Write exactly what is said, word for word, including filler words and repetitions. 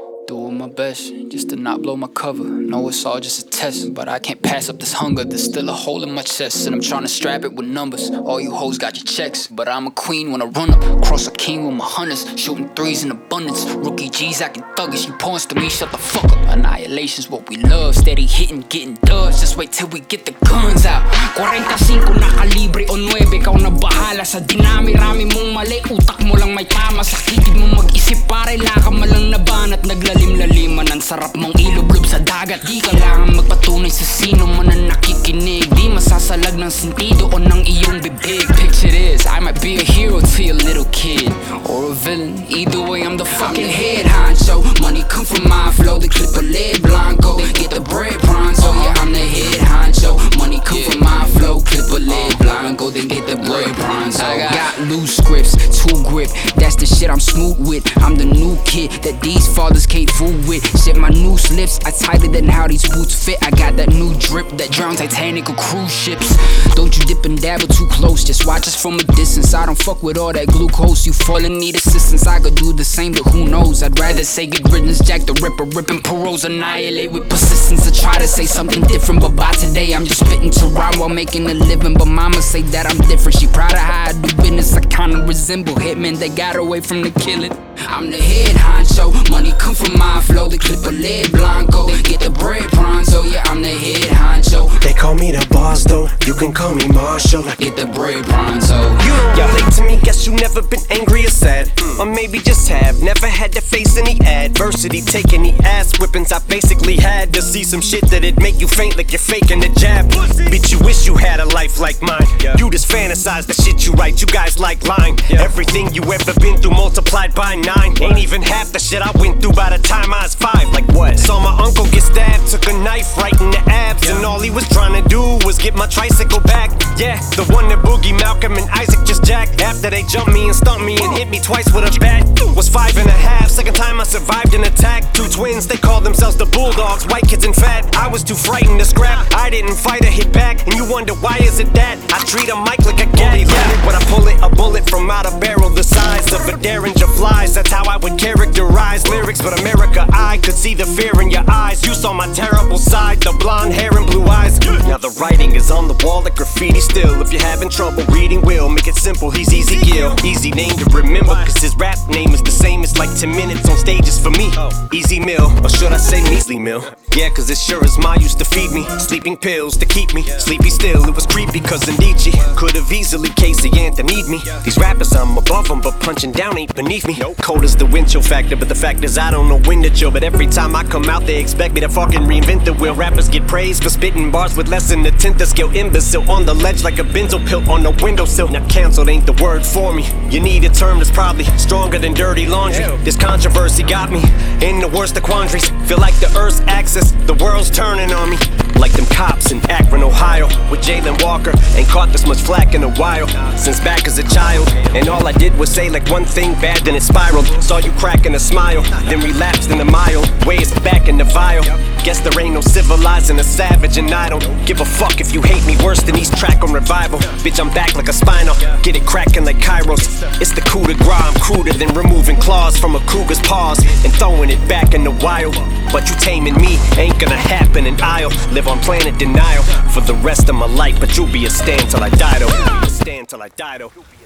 Doing my best just to not blow my cover. Know it's all just a test, but I can't pass up this hunger. There's still a hole in my chest, and I'm trying to strap it with numbers. All you hoes got your checks, but I'm a queen when I run up. Cross a king with my hunters, shooting threes in abundance. Rookie G's acting thuggish, you pawns to me, shut the fuck up. Annihilation's what we love, steady hitting, getting dubs. Just wait till we get the guns out. forty-five na kalibre o nine, ikaw na bahala sa dinami-rami mong mali. Utak mo lang may tama, sakitid mo mag-isip pare, laka malang naban at naglalim-laliman. Ang sarap mong ilublob sa dagat, di kailangan magpatunay sa sino man ang nakikinig. Di masasalag ng sentido o ng iyong bibig. Picture this, I might be a hero to your little kid, or a villain, either way I'm the fucking head honcho. Money come from my flow, the clip a lead blanco. Get the bread pronto, yeah I'm the head honcho. Money come from my flow, clip a lead blanco. Then get the bread pronto. I got loose scripts, two grip, that's the shit I'm smooth with. I'm the new kid that these fathers can't fool with. Shit, my new slips are tighter than how these boots fit. I got that new drip that drowns Titanic or cruise ships. Don't you dip and dabble too close, just watch us from a distance. I don't fuck with all that glucose, you fall and need assistance. I could do the same, but who knows? I'd rather say good riddance, Jack the Ripper, ripping paroles, annihilate with persistence. I try to say something different, but by today I'm just spitting to rhyme while making a living. But mama say that I'm different, she proud of how I do business. I kinda resemble hitmen that got away from the killing. I'm the head honcho, money come from my flow, the clip a lead blanco. Get the bread pronto, yeah I'm the head honcho. They call me the boss though, you can call me Marshall. Like get the bread pronto. You don't relate to me, guess you never been angry or sad, or maybe just have never had to face any adversity. Take any ass whippings I basically had to see some shit that'd make you faint like you're faking a jab. Bitch, you wish you had a life like mine. You just fantasize the shit you write, you guys like lying. Everything you ever been through multiplied by nine. Ain't even half the shit I went through by the time I was five. Like what? Saw my uncle get stabbed, took a knife right in the abs, and all he was trying to do was get my tricycle back. Yeah, the one that Boogie, Malcolm, and Isaac just jacked after they jumped me and stumped me and hit me twice with a bat. Was five and a half, second time I survived an attack. Two twins, they called themselves the Bulldogs, white kids and fat. I was too frightened to scrap, I didn't fight or hit back, and you wonder why is it that I treat a mic like a gat. Yeah, when I pull it, a bullet from out a barrel the size of a Derringer flies. That's how I would characterize lyrics, but America, I could see the fear in your eyes. You saw my terrible side, the blonde hair and blue eyes. Now the writing is on the wall like graffiti still. If you're having trouble reading, will make it simple, he's Easy Gill. Easy name to remember, cause his rap name is the same. It's like ten minutes on stages for me. Easy Mill, or should I say Measly Mill? Yeah, cause it sure as Ma used to feed me sleeping pills to keep me sleepy still. It was creepy cause Nietzsche could've easily Casey Anthony'd me. These rappers, I'm above them, but punching down ain't beneath me. Cold as the wind chill factor, but the fact is I don't know when to chill. But every time I come out, they expect me to fucking reinvent the wheel. Rappers get praised for spitting bars with less than a tenth of skill. Imbecile on the ledge like a benzo pill on the windowsill. Now canceled ain't the word for me. You need a term that's probably stronger than dirty laundry. This controversy got me in the worst of quandaries. Feel like the earth's axis, the world's turning on me. Like them cops in Akron, Ohio, with Jalen Walker. Ain't caught this much flack in a while, since back as a child. And all I did was say like one thing bad, then it spiraled. Saw you cracking a smile, then relapsed in a mild ways back in the vial. Guess there ain't no civilizing a savage, and I don't give a fuck if you hate me worse than East Track on Revival. Bitch, I'm back like a spinal, get it cracking like Kairos. It's the coup de grace, I'm cruder than removing claws from a cougar's paws and throwing it back in the wild. But you taming me ain't gonna happen, and I'll live on planet denial for the rest of my life. But you'll be a stand till I die though. Stand till I die though.